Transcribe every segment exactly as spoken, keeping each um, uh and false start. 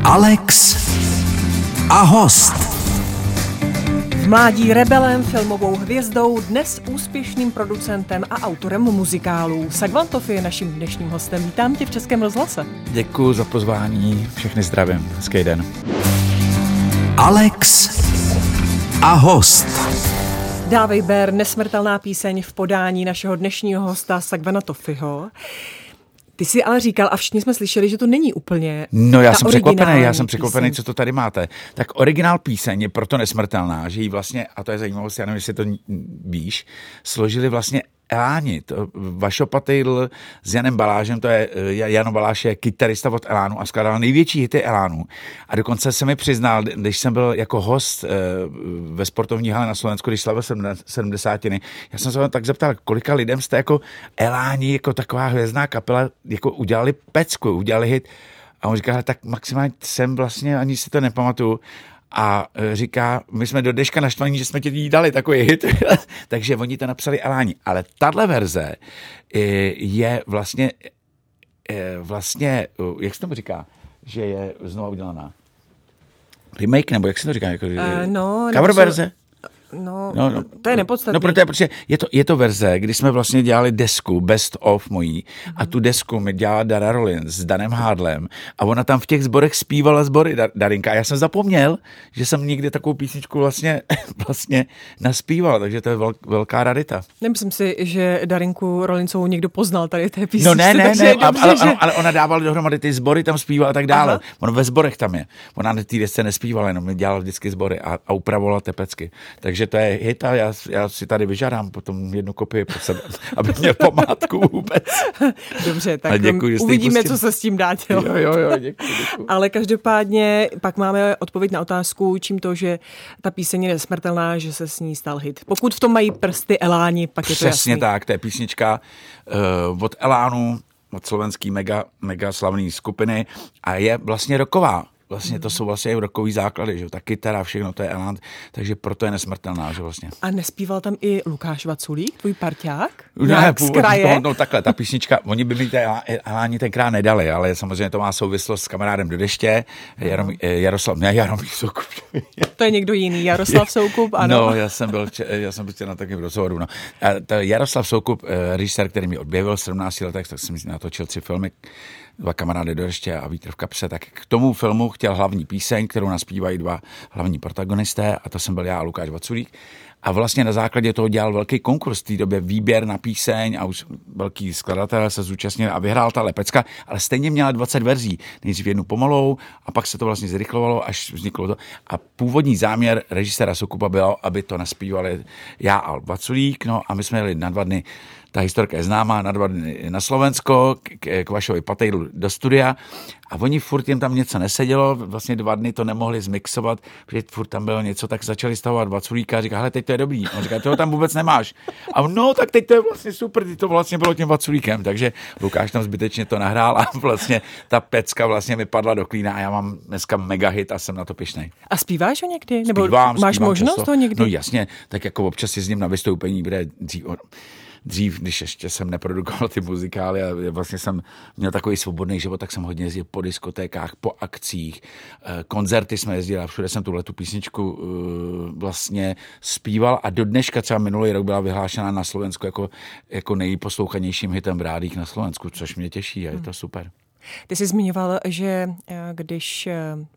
Alex a host. V mládí rebelem, filmovou hvězdou, dnes úspěšným producentem a autorem muzikálů. Sagvantov je naším dnešním hostem. Vítám tě v Českém rozhlase. Děkuji za pozvání, všechny zdravím, hezký den. Alex a host. Dávej ber, nesmrtelná píseň v podání našeho dnešního hosta Sagvanatofiho. Ty jsi ale říkal, a všichni jsme slyšeli, že to není úplně No já jsem překvapený, já jsem píseň. překvapený, co to tady máte. Tak originál píseň je proto nesmrtelná, že ji vlastně, a to je zajímavost, já nevím, jestli to víš, složili vlastně Eláni. To Vašo Patejdl s Janem Balážem, to je, Jan Baláš je kytarista od Elánu a skládal největší hity Elánu. A dokonce se mi přiznal, když jsem byl jako host ve sportovní hale na Slovensku, když slavil sedmdesátiny, já jsem se vám tak zeptal, kolika lidem jste jako Eláni, jako taková hvězdná kapela, jako udělali pecku, udělali hit. A on říká, tak maximálně jsem vlastně, ani si to nepamatuju. A říká, my jsme do dneška naštvaní, že jsme ti jí dali takový hit. Takže oni to napsali Eláni. Ale tahle verze je vlastně, vlastně, jak se tomu říká, že je znovu udělaná? Remake, nebo jak se to říká? Jako, uh, no, cover verze? No, no, no, to je nepodstatné. No, protože, protože je, to, je to verze, kdy jsme vlastně dělali desku Best of mojí mm-hmm. a tu desku mi dělala Dara Rollins s Danem Hádlem a ona tam v těch sborech zpívala sbory, Dar, Darinka. A já jsem zapomněl, že jsem někdy takovou písničku vlastně, vlastně naspíval, takže to je vel, velká rarita. Nemyslím si, že Darinku Rollinsovou někdo poznal tady té písničce. No ne, ne, ne, dobře, ale, že... ale, ale ona dávala dohromady ty sbory, tam zpívala a tak dále. Aha. Ona ve sborech tam je. Ona na té desce nespívala, jenom dělala vždycky sbory a, a upravovala tepecky. Takže to je hit a já, já si tady vyžádám potom jednu kopii pro sebe, aby měl památku vůbec. Dobře, tak děkuji, uvidíme, co se s tím dá dělat. Jo, jo, jo, děkuji, děkuji. Ale každopádně pak máme odpověď na otázku, čím to, že ta píseň je nesmrtelná, že se s ní stal hit. Pokud v tom mají prsty Eláni, pak je to jasný. Přesně tak, to je písnička uh, od Elánu, od slovenský mega, mega slavný skupiny a je vlastně rocková. Vlastně to jsou vlastně rockový základy, že ta kytara, všechno, to je Elán, takže proto je nesmrtelná, že vlastně. A nespíval tam i Lukáš Vaculík, tvůj parťák? Ne, původně, no takhle, ta písnička, oni by mi ty Eláni tenkrát nedali, ale samozřejmě to má souvislost s Kamarádem do deště, Jarom, Jaroslav, ne Jaromír Soukup. To je někdo jiný, Jaroslav Soukup, ano. No, já jsem byl, já jsem byl na takovém rozhovoru, no. A to Jaroslav Soukup, režisér, který mi odběvil v sedmnácti letech, tak jsem natočil tři filmy, Dva kamarády do deště a Vítr v kapse, tak k tomu filmu chtěl hlavní píseň, kterou naspívají dva hlavní protagonisté a to jsem byl já a Lukáš Vaculík. A vlastně na základě toho dělal velký konkurs v té době, výběr na píseň a už velký skladatel se zúčastnil a vyhrál ta Lepecka, ale stejně měla dvacet verzí. Nejdřív jednu pomalou a pak se to vlastně zrychlovalo, až vzniklo to. A původní záměr režiséra Soukupa bylo, aby to naspívali já a Vaculík, no a my jsme jeli na dva dny. Ta historka je známá, na dva dny na Slovensko, k, k Vašovi Patejdlu do studia a oni furt jim tam něco nesedělo, vlastně dva dny to nemohli zmixovat, protože furt tam bylo něco, tak začali stavovat Vaculíka a říká, hele, teď to je dobrý. On říká, toho tam vůbec nemáš. A no, tak teď to je vlastně super, teď to vlastně bylo tím Vaculíkem, takže Lukáš tam zbytečně to nahrál a vlastně ta pecka vlastně mi padla do klína a já mám dneska mega hit a jsem na to pyšnej. A zpíváš ho někdy? Nebo zpívám, máš zpívám možnost často. to někdy? No jasně, tak jako občas si s ním na vystoupení, kde dřív, dřív, když ještě jsem neprodukoval ty muzikály a vlastně jsem měl takový svobodný život, tak jsem hodně jezdil po diskotékách, po akcích, koncerty jsme jezdili a všude jsem tuhle tu písničku vlastně zpíval a do dneška třeba minulý rok byla vyhlášena na Slovensku jako, jako nejposlouchanějším hitem v rádích na Slovensku, což mě těší a je to super. Ty jsi zmiňoval, že když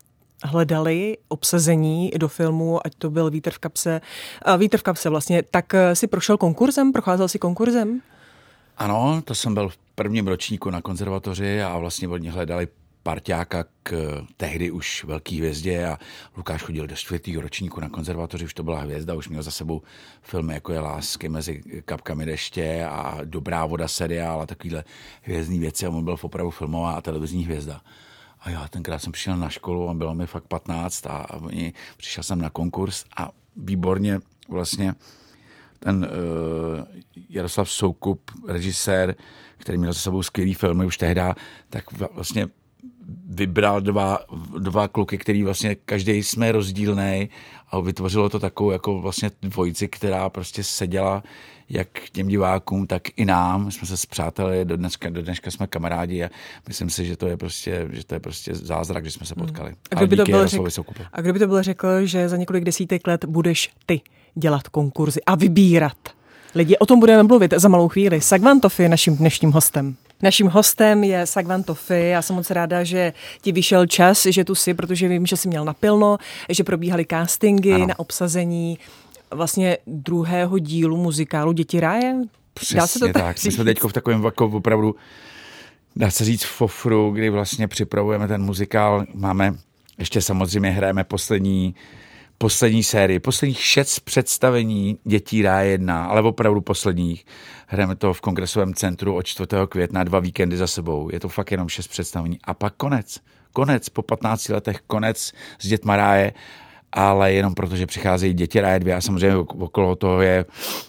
hledali obsazení do filmu, ať to byl Vítr v kapse, Vítr v kapse vlastně, tak si prošel konkurzem, procházel si konkurzem? Ano, to jsem byl v prvním ročníku na konzervatoři a vlastně oni hledali parťáka k tehdy už velký hvězdě a Lukáš chodil do čtvrtého ročníku na konzervatoři, už to byla hvězda, už měl za sebou filmy jako je Lásky mezi kapkami deště a Dobrá voda seriál a takovýhle hvězdný věci a on byl opravdu filmová a televizní hvězda. A já tenkrát jsem přišel na školu a bylo mi fakt patnáct a, a přišel jsem na konkurs a výborně vlastně ten uh, Jaroslav Soukup, režisér, který měl za sebou skvělý filmy už tehdy, tak vlastně vybral dva, dva kluky, který vlastně každý jsme rozdílný a vytvořilo to takovou jako vlastně dvojici, která prostě seděla jak těm divákům, tak i nám. My jsme se spřátelili, do dneska, do dneška jsme kamarádi a myslím si, že to je prostě, že to je prostě zázrak, že jsme se potkali. A kdo by to byl řekl, a kdo by to byl řekl, že za několik desítek let budeš ty dělat konkurzy a vybírat lidi? O tom budeme mluvit za malou chvíli. Sagvan Tofi je naším dnešním hostem. Naším hostem je Sagvan Tofi. Já jsem moc ráda, že ti vyšel čas, že tu jsi, protože vím, že jsi měl napilno, že probíhaly castingy ano. na obsazení vlastně druhého dílu muzikálu Děti ráje. Přesně dá se to tak. tak. My jsme teď v takovém jako opravdu, dá se říct, fofru, kdy vlastně připravujeme ten muzikál. Máme, ještě samozřejmě hrajeme poslední poslední sérii, posledních šest představení Dětí ráje jedna, ale opravdu posledních. Hrajeme to v Kongresovém centru od čtvrtého května, dva víkendy za sebou. Je to fakt jenom šest představení. A pak konec. Konec, po patnácti letech konec s Dětma ráje, ale jenom proto, že přicházejí Děti ráje dvě a samozřejmě okolo toho je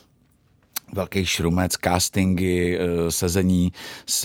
velký šrumec, castingy, sezení s,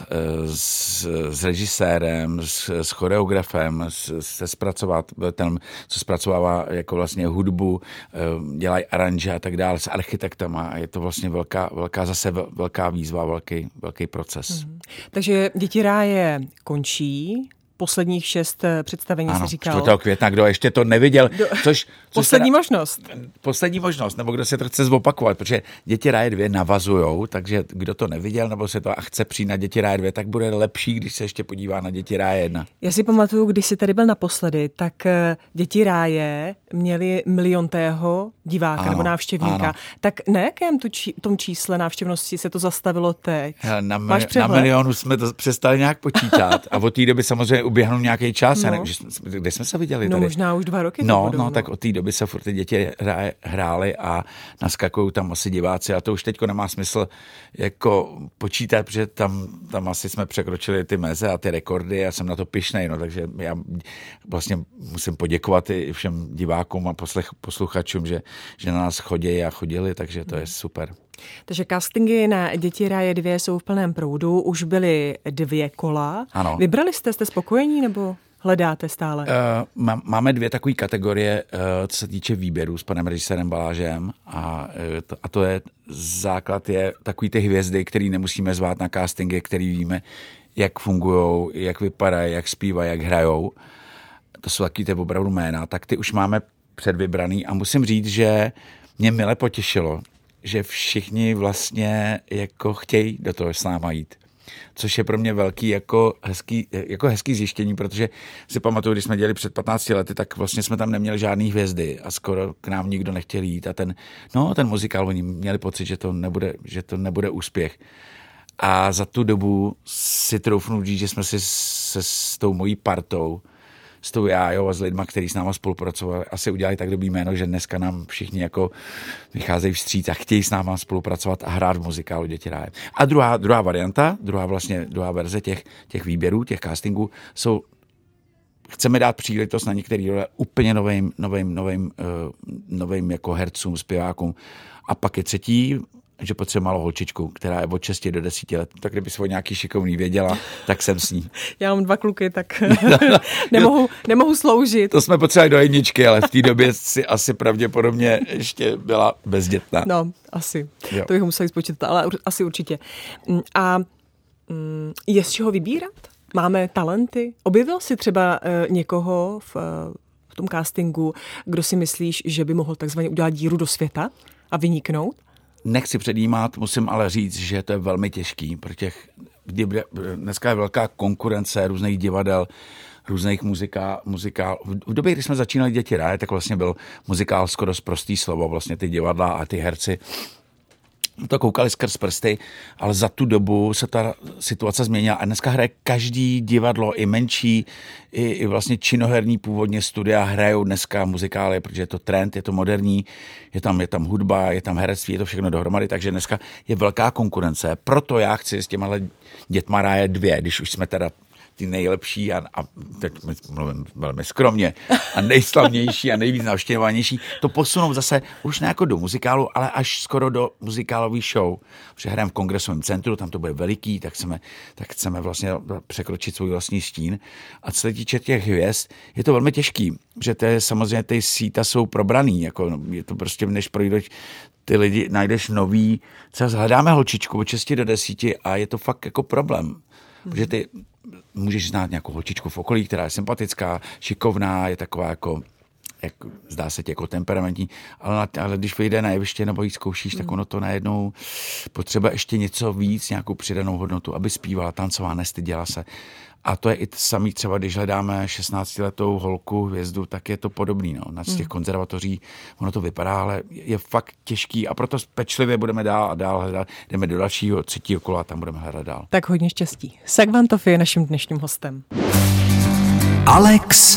s, s režisérem, s, s choreografem, s, se zpracovat, ten, co zpracovává jako vlastně hudbu, dělají aranže a tak dále, s architektama a je to vlastně velká, velká zase velká výzva, velký, velký proces. Hmm. Takže Děti ráje končí. Posledních šest představení ano, si říkal. čtvrtého května, kdo ještě to neviděl. Do, což, což poslední teda, možnost. Poslední možnost, nebo kdo se to chce zopakovat, protože Děti ráje dvě navazujou, takže kdo to neviděl, nebo se to a chce přijít na Děti ráje dvě, tak bude lepší, když se ještě podívá na Děti ráje jedna. Já si pamatuju, když jsi tady byl naposledy, tak Děti ráje měli miliontého diváka ano, nebo návštěvníka. Ano. Tak na jakém tu či, tom čísle návštěvnosti se to zastavilo teď? Hele, na, mi, na milionu jsme to přestali nějak počítat a od té doby samozřejmě uběhnul nějaký čas. No. Ne, kde jsme se viděli tady? No možná už dva roky. No, no, tak od té doby se furt ty děti hrály a naskakují tam asi diváci a to už teďko nemá smysl jako počítat, protože tam, tam asi jsme překročili ty meze a ty rekordy a jsem na to pyšnej, no, takže já vlastně musím poděkovat i všem divákům a poslech, posluchačům, že, že na nás chodí a chodili, takže to je super. Takže castingy na Děti ráje dvě jsou v plném proudu, už byly dvě kola. Ano. Vybrali jste, jste spokojení nebo hledáte stále? Uh, máme dvě takové kategorie, uh, co se týče výběru s panem režisérem Balážem a, uh, to, a to je základ je takový ty hvězdy, který nemusíme zvát na castingy, který víme, jak fungujou, jak vypadají, jak zpívají, jak hrajou. To jsou takový ty opravdu jména, tak ty už máme předvybraný a musím říct, že mě mile potěšilo, že všichni vlastně jako chtějí do toho s náma jít. Což je pro mě velký jako hezký, jako hezký zjištění, protože si pamatuju, když jsme dělali před patnácti lety, tak vlastně jsme tam neměli žádný hvězdy a skoro k nám nikdo nechtěl jít a ten, no, ten muzikál, oni měli pocit, že to nebude, že to nebude úspěch. A za tu dobu si troufnu říct, že jsme si se s tou mojí partou, s tou Jájou a s lidma, který s náma spolupracovali, asi udělali tak dobrý jméno, že dneska nám všichni jako vycházejí vstříc a chtějí s náma spolupracovat a hrát v muzikálu Děti ráje. A druhá, druhá varianta, druhá vlastně, druhá verze těch, těch výběrů, těch castingů, jsou, chceme dát příležitost na některý role úplně novým, novým, novým, uh, novým jako hercům, zpěvákům. A pak je třetí, že potřebuje malou holčičku, která je od šesti do desíti let. Tak kdyby se o nějaký šikovný věděla, tak jsem s ní. Já mám dva kluky, tak nemohu, nemohu sloužit. To jsme potřebovali do jedničky, ale v té době si asi pravděpodobně ještě byla bezdětná. No, asi. Jo. To bych musela spočítat, ale asi určitě. A je z čeho vybírat? Máme talenty? Objevil jsi třeba někoho v, v tom castingu, kdo si myslíš, že by mohl takzvaně udělat díru do světa a vyniknout? Nechci předjímat, musím ale říct, že to je velmi těžký, protože dneska je velká konkurence různých divadel, různých muzikál, muzikál. V době, kdy jsme začínali Děti ráje, tak vlastně byl muzikál skoro prostý slovo, vlastně ty divadla a ty herci to koukali skrz prsty, ale za tu dobu se ta situace změnila a dneska hraje každý divadlo, i menší, i, i vlastně činoherní původně studia hrajou dneska muzikály, protože je to trend, je to moderní, je tam, je tam hudba, je tam herectví, je to všechno dohromady, takže dneska je velká konkurence. Proto já chci s těma Dětma ráje dvě, když už jsme teda ty nejlepší a, a teď mluvím velmi skromně a nejslavnější a nejvíc navštěvovanější, to posunou zase už ne jako do muzikálu, ale až skoro do muzikálové show. Protože hrajeme v Kongresovém centru, tam to bude veliký, tak chceme, tak chceme vlastně překročit svůj vlastní stín. A co se týče těch hvězd, je to velmi těžký, že to je, samozřejmě ty síta jsou probraný, jako je to prostě, než projdeš ty lidi, najdeš nový, třeba hledáme holčičku od šesti do desíti a je to fakt jako problém. Hmm. Protože ty můžeš znát nějakou holčičku v okolí, která je sympatická, šikovná, je taková jako, jak, zdá se ti jako temperamentní, ale, ale když vyjde na jeviště nebo jí zkoušíš, hmm. tak ono to najednou potřeba ještě něco víc, nějakou přidanou hodnotu, aby zpívala, tancovala, nestyděla se. A to je i samý třeba, když hledáme šestnáctiletou holku, hvězdu, tak je to podobný. No. Na z těch konzervatoří ono to vypadá, ale je fakt těžký a proto pečlivě budeme dál a dál hledat. Jdeme do dalšího, třetího kola a tam budeme hledat dál. Tak hodně štěstí. Sagvan Tofi je naším dnešním hostem. Alex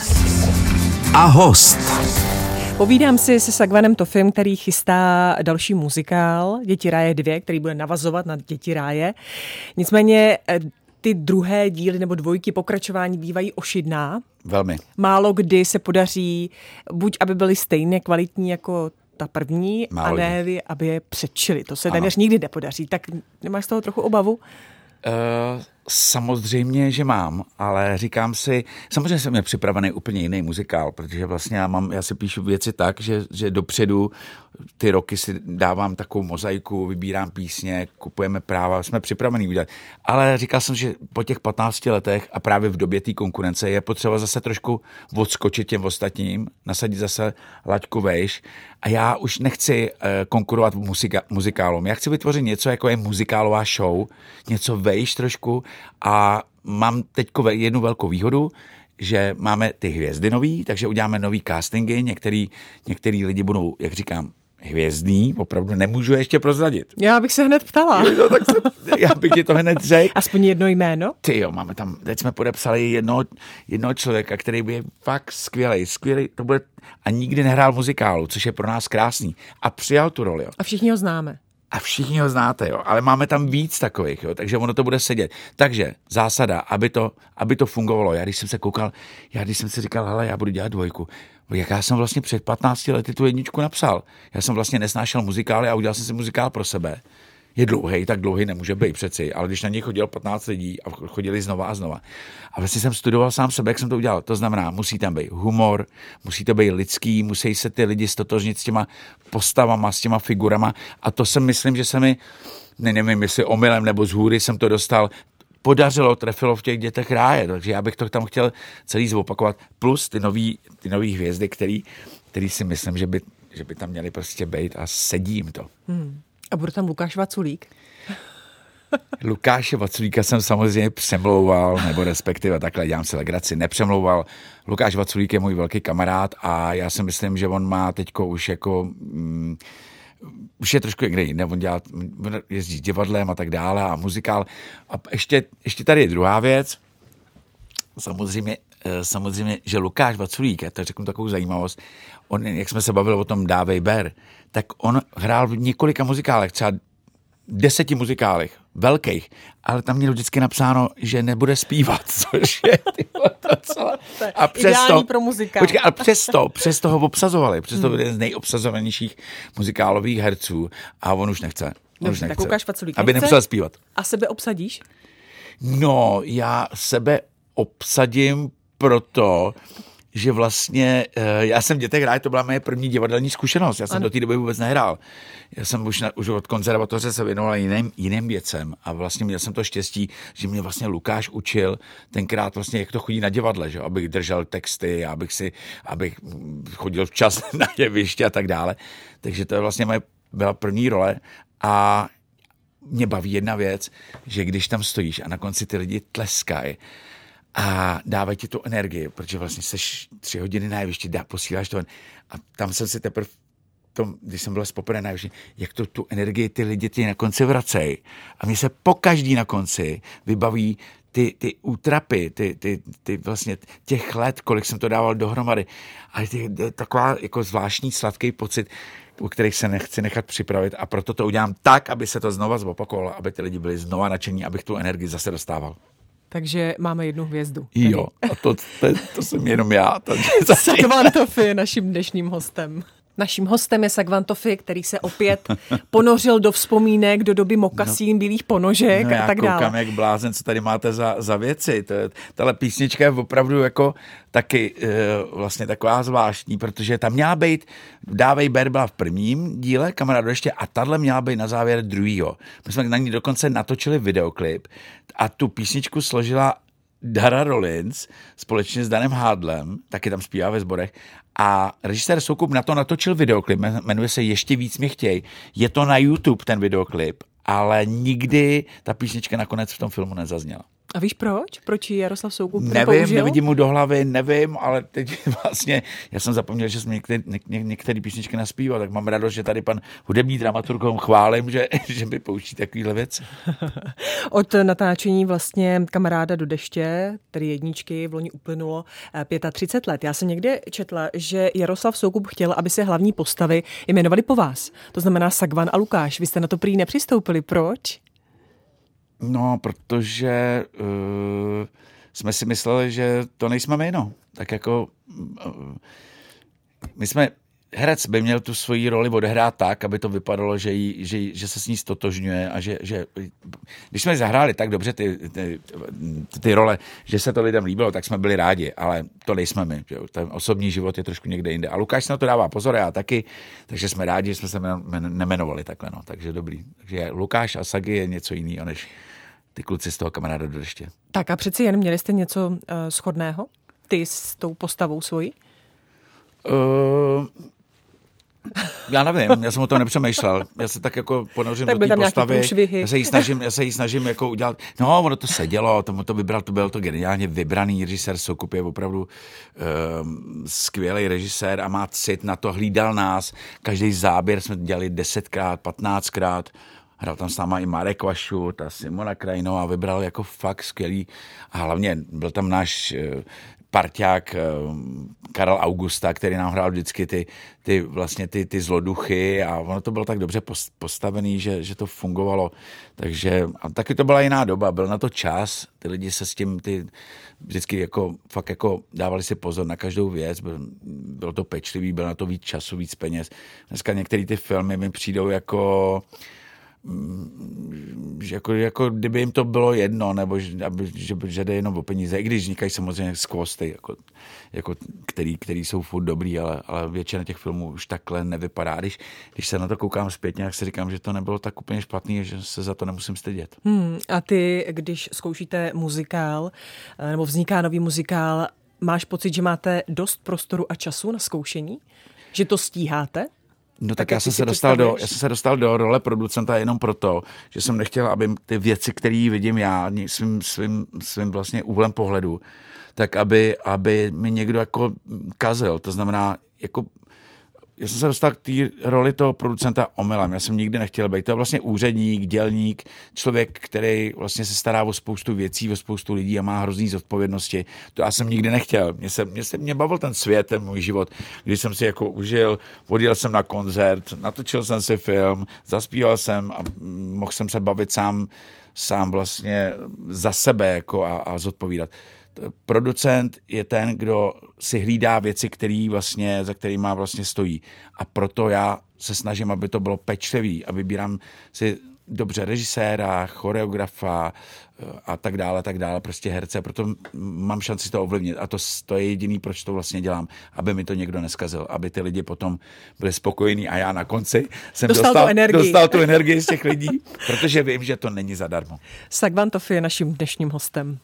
a host. Povídám si se Sagvanem Tofim, který chystá další muzikál Děti ráje dva, který bude navazovat na Děti ráje. Nicméně ty druhé díly nebo dvojky pokračování bývají ošidná. Velmi. Málo kdy se podaří, buď aby byly stejně kvalitní jako ta první, Málo a ne, kdy. aby je předčili. To se téměř nikdy nepodaří. Tak nemáš z toho trochu obavu? Uh, samozřejmě, že mám, ale říkám si, samozřejmě jsem měl připravený úplně jiný muzikál, protože vlastně já, mám, já si píšu věci tak, že, že dopředu ty roky si dávám takovou mozaiku, vybírám písně, kupujeme práva, jsme připravení udělat. Ale říkal jsem, že po těch patnácti letech a právě v době té konkurence je potřeba zase trošku odskočit těm ostatním, nasadit zase laťku vejš a já už nechci uh, konkurovat muzika, muzikálům. Já chci vytvořit něco, jako je muzikálová show, něco vejš trošku a mám teďko jednu velkou výhodu, že máme ty hvězdy nový, takže uděláme nový castingy, některý, některý lidi budou, jak říkám, hvězdný, opravdu nemůžu ještě prozradit. Já bych se hned ptala. No, tak se, já bych ti to hned řekl. Aspoň jedno jméno? Ty jo, máme tam, teď jsme podepsali jednoho, jednoho člověka, který by fakt skvělej, skvělej, to bude, a nikdy nehrál muzikálu, což je pro nás krásný. A přijal tu roli. Jo. A všichni ho známe. A všichni ho znáte, jo, ale máme tam víc takových, jo, takže ono to bude sedět. Takže zásada, aby to, aby to fungovalo. Já když jsem se koukal, já když jsem si říkal, hele, já budu dělat dvojku, jak já jsem vlastně před patnácti lety tu jedničku napsal. Já jsem vlastně nesnášel muzikály a udělal jsem si muzikál pro sebe. Je dlouhý, tak dlouhý nemůže být přeci, ale když na něj chodilo patnáct lidí a chodili znova a znova. A vlastně jsem studoval sám sebe, jak jsem to udělal. To znamená, musí tam být humor, musí to být lidský, musí se ty lidi stotožnit s těma postavama, s těma figurama a to jsem myslím, že se mi, ne, nevím, jestli omylem nebo z hůry jsem to dostal, podařilo, trefilo v těch Dětech ráje, takže já bych to tam chtěl celý zopakovat, plus ty nový, ty nový hvězdy, který, který si myslím, že by, že by tam měly prostě být a sedí jim to. Hmm. A bude tam Lukáš Vaculík? Lukáše Vaculíka jsem samozřejmě přemlouval, nebo respektive takhle dělám si legraci, nepřemlouval. Lukáš Vaculík je můj velký kamarád a já si myslím, že on má teďko už jako... Mm, už je trošku někde jinde, on dělá, jezdí divadlem a tak dále a muzikál. A ještě, ještě tady je druhá věc. Samozřejmě, samozřejmě, že Lukáš Vaculík, já to řeknu takovou zajímavost, on, jak jsme se bavili o tom Dávej ber, tak on hrál v několika muzikálech, třeba deseti muzikálech, velkých, ale tam měl vždycky napsáno, že nebude zpívat, což je tyhle, to celé. A přesto, pro muzikál. Počkej, ale přesto, přesto ho obsazovali, přesto byl jeden z nejobsazovanějších muzikálových herců a on už nechce. On Dobře, už nechce, tak Lukáš Vaculík aby nechce. nemusel zpívat. A sebe obsadíš? No, já sebe obsadím proto, že vlastně, já jsem v Dětech ráje, to byla moje první divadelní zkušenost, já jsem ano. do té doby vůbec nehrál. Já jsem už, na, už od konzervatoře se věnoval jiným, jiným věcem a vlastně měl jsem to štěstí, že mě vlastně Lukáš učil tenkrát vlastně, jak to chodí na divadle, že? Abych držel texty, abych si, abych chodil včas na jeviště a tak dále. Takže to je vlastně moje byla první role a mě baví jedna věc, že když tam stojíš a na konci ty lidi tleskají, a dávají ti tu energii, protože vlastně seš tři hodiny na jevišti, dá, posíláš to. A tam jsem si teprve, tom, když jsem byl poprvé na jevišti, jak to tu energii ty lidi ti na konci vracejí. A mě se pokaždý na konci vybaví ty, ty útrapy, ty, ty, ty vlastně těch let, kolik jsem to dával dohromady. A je taková jako zvláštní sladký pocit, u kterých se nechci nechat připravit a proto to udělám tak, aby se to znova zopakovalo, aby ty lidi byli znova nadšení, abych tu energii zase dostával. Takže máme jednu hvězdu. Jo, a to, to, to jsem jenom já. Sagvan Tofi je naším dnešním hostem. Naším hostem je Sagvan Tofi, který se opět ponořil do vzpomínek, do doby mokasín, no, bílých ponožek no, a tak dále. Já koukám jak blázen, co tady máte za, za věci. To je, tahle písnička je opravdu jako taky e, vlastně taková zvláštní, protože tam měla být, Dávej ber byla v prvním díle, Kamarád do deště, a tahle měla být na závěr druhýho. My jsme na ní dokonce natočili videoklip a tu písničku složila Dara Rollins společně s Danem Hádlem, taky tam zpívá ve sborech, a režisér Soukup na to natočil videoklip, jmenuje se Ještě víc mě chtěj. Je to na YouTube ten videoklip, ale nikdy ta písnička nakonec v tom filmu nezazněla. A víš proč? Proč ji Jaroslav Soukup nevím, nepoužil? Nevidím mu do hlavy, nevím, ale teď vlastně, já jsem zapomněl, že jsem některé, ně, některé písničky naspíval, tak mám radost, že tady pan hudební dramaturg ho chválím, že, že mi pouští takovýhle věci. Od natáčení vlastně Kamaráda do deště, tedy jedničky, v loni uplynulo třicet pět let. Já jsem někde četla, že Jaroslav Soukup chtěl, aby se hlavní postavy jmenovali po vás. To znamená Sagvan a Lukáš. Vy jste na to prý nepřistoupili. Proč? No, protože uh, jsme si mysleli, že to nejsme my, no. Tak jako uh, my jsme, herec by měl tu svoji roli odehrát tak, aby to vypadalo, že, jí, že, že se s ní stotožňuje a že, že když jsme zahráli tak dobře ty, ty, ty role, že se to lidem líbilo, tak jsme byli rádi, ale to nejsme my. Že? Ten osobní život je trošku někde jinde. A Lukáš se na to dává pozor, já taky, takže jsme rádi, že jsme se nemenovali takhle, no. Takže dobrý. Takže Lukáš a Sagi je něco jiného, než ty kluci z toho Kamaráda do deště. Tak a přeci jen měli jste něco uh, shodného? Ty s tou postavou svojí? Uh, já nevím, já jsem o tom nepřemýšlel. Já se tak jako ponořím tak do té postavy. Průšvihy. Já se jí snažím, já se jí snažím jako udělat. No, ono to sedělo, tomu to vybral, to byl to geniálně vybraný režisér. Soukup je opravdu uh, skvělý režisér a má cit na to, hlídal nás. Každý záběr jsme dělali desetkrát, patnáctkrát. Hrál tam s náma i Marek Vašut a Simona Krajno a vybral jako fakt skvělý. A hlavně byl tam náš uh, parťák uh, Karel Augusta, který nám hrál vždycky ty, ty, vlastně ty, ty zloduchy a ono to bylo tak dobře postavený, že, že to fungovalo. Takže a taky to byla jiná doba, byl na to čas, ty lidi se s tím ty, vždycky jako, fakt jako dávali si pozor na každou věc, byl, bylo to pečlivý, byl na to víc času, víc peněz. Dneska některé ty filmy mi přijdou jako Že jako, jako kdyby jim to bylo jedno, nebo že, aby, že, že jde jenom o peníze, i když vznikají samozřejmě skvosty, jako, jako který, který jsou furt dobrý, ale, ale většina těch filmů už takhle nevypadá. Když, když se na to koukám zpětně, tak si říkám, že to nebylo tak úplně špatný, že se za to nemusím stydět. Hmm, a ty, když zkoušíte muzikál, nebo vzniká nový muzikál, máš pocit, že máte dost prostoru a času na zkoušení? Že to stíháte? No tak, tak já jsem se dostal do, já jsem se dostal do role producenta jenom proto, že jsem nechtěl, aby ty věci, které vidím já svým, svým, svým vlastně úhlem pohledu, tak aby, aby mi někdo jako kazil. To znamená, jako já jsem se dostal k té roli toho producenta omylem. Já jsem nikdy nechtěl být. To je vlastně úředník, dělník, člověk, který vlastně se stará o spoustu věcí, o spoustu lidí a má hrozný zodpovědnosti. To já jsem nikdy nechtěl. Mě, se, mě, se, mě bavil ten svět, ten můj život, když jsem si jako užil, odjel jsem na koncert, natočil jsem si film, zaspíval jsem a mohl jsem se bavit sám, sám vlastně za sebe jako a, a zodpovídat. Producent je ten, kdo si hlídá věci, který vlastně, za kterýma vlastně stojí. A proto já se snažím, aby to bylo pečlivý a vybírám si dobře režiséra, choreografa a tak dále, tak dále, prostě herce. Proto mám šanci to ovlivnit. A to, to je jediný, proč to vlastně dělám, aby mi to někdo neskazil, aby ty lidi potom byli spokojení a já na konci jsem dostal, dostal, tu, energii. dostal tu energii z těch lidí, protože vím, že to není zadarmo. Sagvan Tofi je naším dnešním hostem.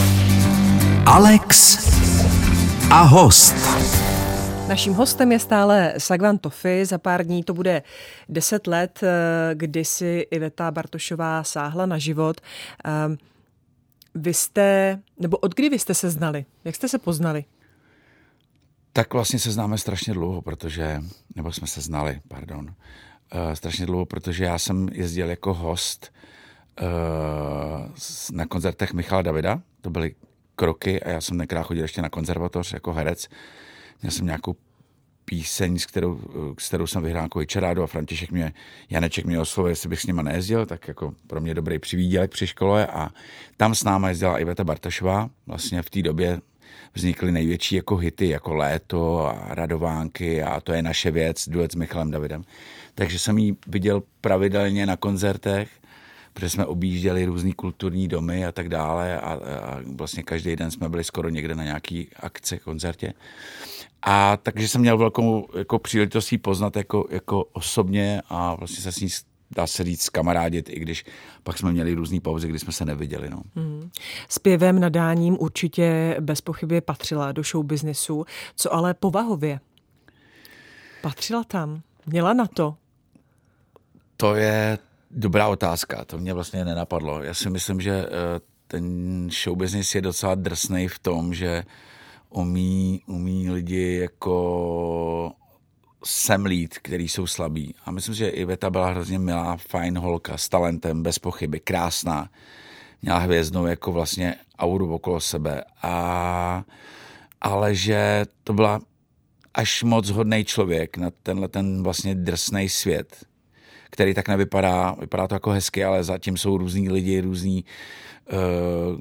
Alex a host. Naším hostem je stále Sagvan Tofi. Za pár dní to bude deset let, kdy si Iveta Bartošová sáhla na život. Vy jste, nebo od kdy vy jste se znali? Jak jste se poznali? Tak vlastně se známe strašně dlouho, protože, nebo jsme se znali, pardon, uh, strašně dlouho, protože já jsem jezdil jako host uh, na koncertech Michala Davida. To byly Kroky a já jsem tenkrát chodil ještě na konzervatoř jako herec. Měl jsem nějakou píseň, s kterou, s kterou jsem vyhrál jako Čarádu a František mě, Janeček mě oslovil, jestli bych s nima nejezdil, tak jako pro mě dobrý přivídělek při škole a tam s náma jezdila Iveta Bartošová. Vlastně v té době vznikly největší jako hity, jako Léto a Radovánky a To je naše věc, duet s Michalem Davidem. Takže jsem ji viděl pravidelně na koncertech, protože jsme objížděli různý kulturní domy a tak dále a, a vlastně každý den jsme byli skoro někde na nějaký akci, koncertě. A takže jsem měl velkou jako příležitost jí poznat jako, jako osobně a vlastně se s ní, dá se říct, kamarádit, i když pak jsme měli různý pauzy, kdy jsme se neviděli. No. Hmm. Zpěvem, nadáním určitě bez pochyby patřila do show businessu, co ale povahově? Patřila tam? Měla na to? To je dobrá otázka, to mě vlastně nenapadlo. Já si myslím, že ten show business je docela drsnej v tom, že umí, umí lidi jako semlít, který jsou slabí. A myslím, že Iveta byla hrozně milá, fajn holka, s talentem, bez pochyby, krásná. Měla hvězdnou jako vlastně auru okolo sebe. A, ale že to byla až moc hodnej člověk na tenhle ten vlastně drsnej svět, který tak nevypadá, vypadá to jako hezky, ale zatím jsou různý lidi, různý uh,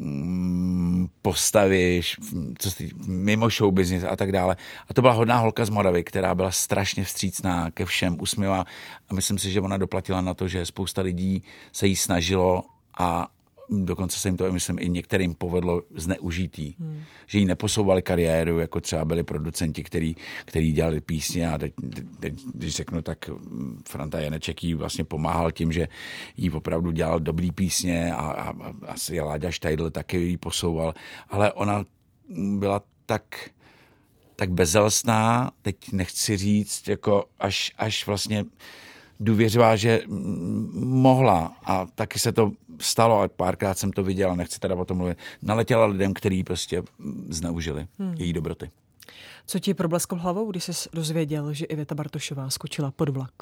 postavy, co jsi, mimo show business a tak dále. A to byla hodná holka z Moravy, která byla strašně vstřícná ke všem, usměvá a myslím si, že ona doplatila na to, že spousta lidí se jí snažilo a dokonce se jim to, myslím, i některým povedlo zneužitý. Hmm. Že jí neposouvali kariéru, jako třeba byli producenti, který, který dělali písně a teď, teď, když řeknu, tak Franta Janeček jí vlastně pomáhal tím, že jí opravdu dělal dobrý písně a, a, a asi Láďa Štajdl taky jí posouval, ale ona byla tak, tak bezelstná, teď nechci říct, jako až, až vlastně důvěřila, že mohla a taky se to stalo a párkrát jsem to viděl, nechci teda o tom mluvit, naletěla lidem, který prostě zneužili hmm. její dobroty. Co ti problesklo hlavou, když jsi dozvěděl, že Iveta Bartošová skočila pod vlak?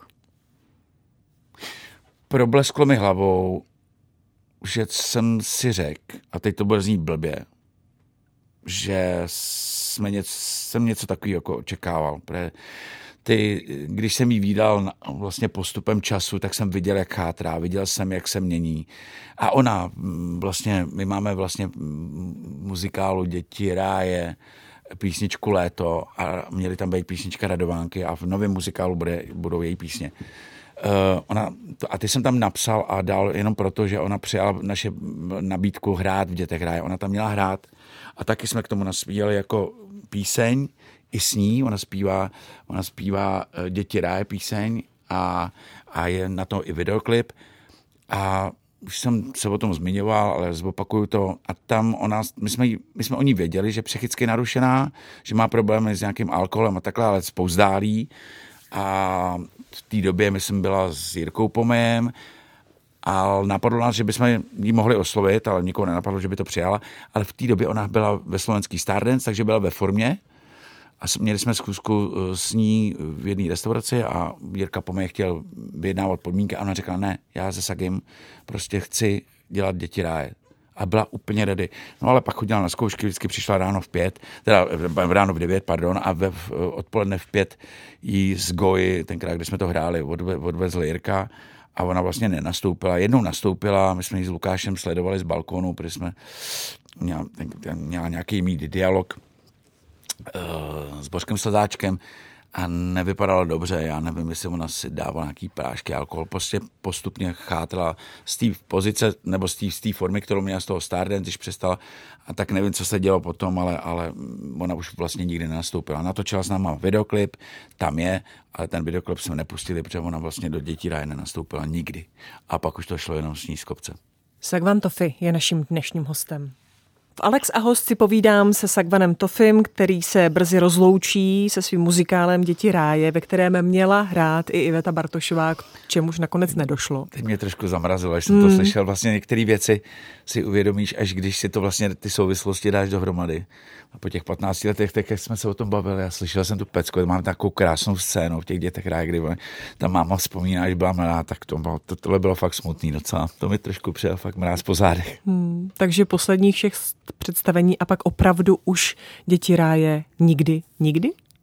Problesklo mi hlavou, že jsem si řekl, a teď to bude znít blbě, že jsme něco, jsem něco takového jako očekával, protože Ty, když jsem jí vídal vlastně postupem času, tak jsem viděl, jak chátrá, viděl jsem, jak se mění. A ona vlastně, my máme vlastně muzikálu Děti ráje, písničku Léto a měly tam být písnička Radovánky a v novém muzikálu bude, budou její písně. Uh, ona, a ty jsem tam napsal a dal jenom proto, že ona přijala naše nabídku hrát v Dětech ráje. Ona tam měla hrát a taky jsme k tomu naspívali jako píseň, i s ní, ona zpívá, ona zpívá Děti ráje píseň a, a je na to i videoklip a už jsem se o tom zmiňoval, ale zopakuju to a tam ona, my jsme, my jsme o ní věděli, že psychicky narušená, že má problémy s nějakým alkoholem a takhle, ale spouzdálí a v té době, myslím, byla s Jirkou Pomejem a napadlo nás, že bychom ji mohli oslovit, ale nikoho nenapadlo, že by to přijala, ale v té době ona byla ve slovenský Stardance, takže byla ve formě. A měli jsme zkusku s ní v jedné restauraci a Jirka Pomej chtěl vyjednávat podmínky a ona řekla, ne, já se Sagim prostě chci dělat Děti ráje. A byla úplně ready. No ale pak chodila na zkoušky, vždycky přišla ráno v pět, teda ráno v devět, pardon, a ve, v, odpoledne v pět jí z Goji, tenkrát, kdy jsme to hráli, odve, odvezl Jirka a ona vlastně nenastoupila. Jednou nastoupila, my jsme ji s Lukášem sledovali z balkónu, protože jsme měla, měla nějaký mít dialog s Bořkem Slzáčkem a nevypadalo dobře, já nevím, jestli ona si dávala nějaký prášky, alkohol, prostě postupně chátrala z té pozice, nebo z té formy, kterou měla z toho Stardance, když přestala, a tak nevím, co se dělo potom, ale, ale ona už vlastně nikdy nenastoupila. Natočila s náma videoklip, tam je, ale ten videoklip jsme nepustili, protože ona vlastně do Dětí ráje nenastoupila nikdy. A pak už to šlo jenom s ní z kopce. Sagvan Tofi je naším dnešním hostem. V Alex a host si povídám se Sagvanem Tofim, který se brzy rozloučí se svým muzikálem Děti ráje, ve kterém měla hrát i Iveta Bartošová, k čemuž nakonec nedošlo. Teď mě trošku zamrazilo, až jsem mm. to slyšel. Vlastně některé věci si uvědomíš, až když si to vlastně ty souvislosti dáš dohromady. A po těch patnácti letech, tak jak jsme se o tom bavili, já slyšel jsem tu pecku, mám takovou krásnou scénu v těch Dětech ráje, kdy ta máma vzpomíná, že byla mladá, tak to bylo, to, tohle bylo fakt smutný docela. To mi trošku přijel fakt mráz po zádech. Hmm, takže posledních všech představení a pak opravdu už Děti ráje nikdy, nikdy?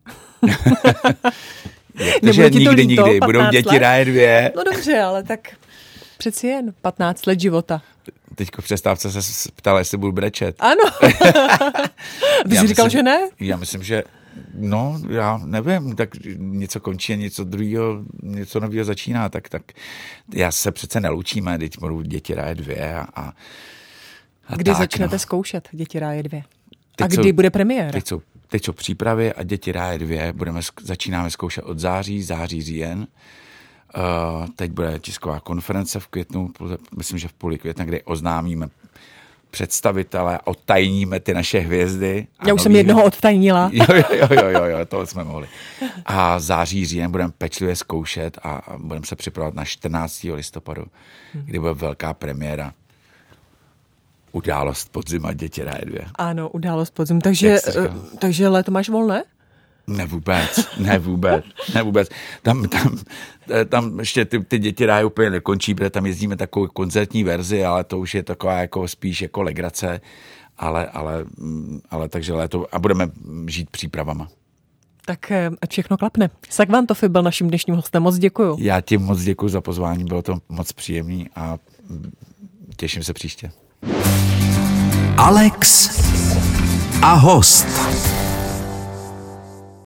Takže nikdy, nikdy. Budou děti let? ráje dvě. No dobře, ale tak přeci jen patnáct let života. Teďko v přestávce se ptala, jestli budu brečet. Ano. Ty jsi říkal, že ne? Já myslím, že no, já nevím, tak něco končí a něco druhého, něco nového začíná, tak, tak já se přece neloučíme, teď budou děti ráje dvě a, a, a Kdy tak, začnete no. zkoušet děti ráje dvě? Teď A kdy jsou, bude premiéra? Teď jsou, teď jsou přípravy a děti ráje dvě, budeme, začínáme zkoušet od září, září, říjen. Uh, teď bude tisková konference v květnu, myslím, že v půli května, kde oznámíme představitele, odtajníme ty naše hvězdy. Já už jsem jednoho odtajnila. Jo, jo, jo, jo, jo, tohle jsme mohli. A září, říjen budeme pečlivě zkoušet a, a budeme se připravovat na čtrnáctého listopadu, hmm. kdy bude velká premiéra. Událost podzima děti ráje dvě. Ano, událost podzim. Takže, takže léto máš volné? Ne vůbec, ne vůbec, ne vůbec. Tam, tam, tam ještě ty, ty děti ráje úplně nekončí, protože tam jezdíme takovou koncertní verzi, ale to už je taková jako spíš jako legrace, ale, ale, ale takže léto a budeme žít přípravama. Tak ať všechno klapne. Sagvan Tofi byl naším dnešním hostem. Moc děkuju. Já ti moc děkuju za pozvání, bylo to moc příjemný a těším se příště. Alex a host.